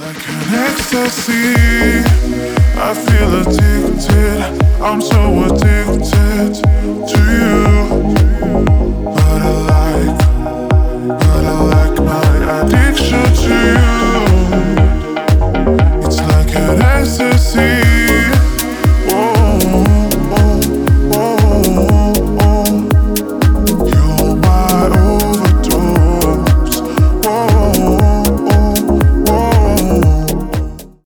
Like an ecstasy, I feel addicted. I'm so addicted to you.